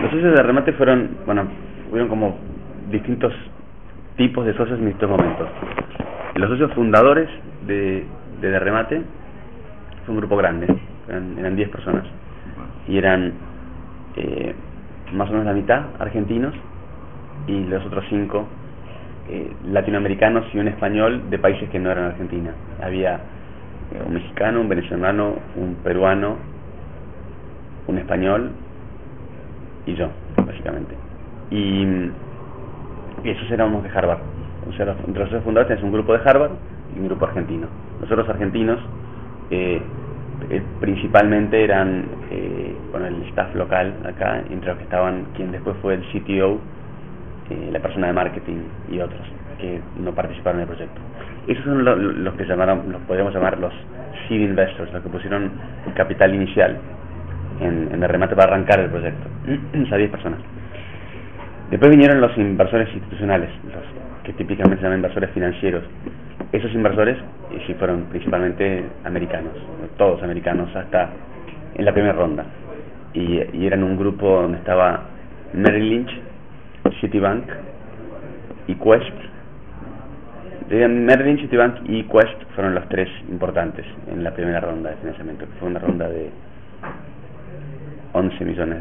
Los socios de remate hubieron como distintos tipos de socios en distintos momentos. Los socios fundadores de remate fue un grupo grande, eran 10 personas, y eran más o menos la mitad argentinos y los otros 5 latinoamericanos y un español de países que no eran Argentina. Había un mexicano, un venezolano, un peruano, un español y yo, básicamente. Y esos éramos de Harvard. O sea, entre los fundadores tenés un grupo de Harvard y un grupo argentino. Nosotros argentinos principalmente eran el staff local acá, entre los que estaban quien después fue el CTO, la persona de marketing y otros que no participaron en el proyecto. Esos son los que los podríamos llamar los seed investors, los que pusieron el capital inicial en el remate para arrancar el proyecto. O sea, 10 personas. Después vinieron los inversores institucionales, los que típicamente se llaman inversores financieros. Esos inversores sí fueron principalmente americanos, todos americanos hasta en la primera ronda. Y eran un grupo donde estaba Merrill Lynch, Citibank y Quest. Merrill Lynch, Citibank y Quest fueron los 3 importantes en la primera ronda de financiamiento, que fue una ronda de $11 millones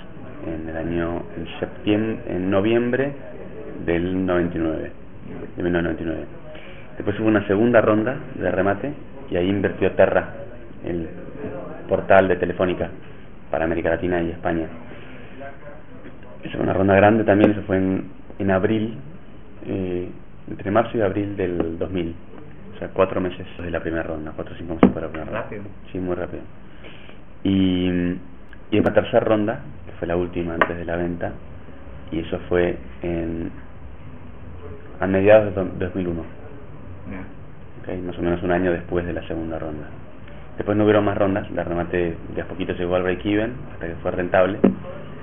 en noviembre del 1999. Después hubo una segunda ronda de remate y ahí invirtió Terra, el portal de Telefónica para América Latina y España. Esa fue una ronda grande también, eso fue en abril, entre marzo y abril del 2000. O sea, 4 meses de la primera ronda, 4 o 5 meses para la primera ronda. Rápido. Sí, muy rápido. Y en la tercera ronda, que fue la última antes de la venta, y eso fue a mediados de 2001. Okay, más o menos un año después de la segunda ronda. Después no hubieron más rondas, la remate de a poquito llegó al break-even hasta que fue rentable.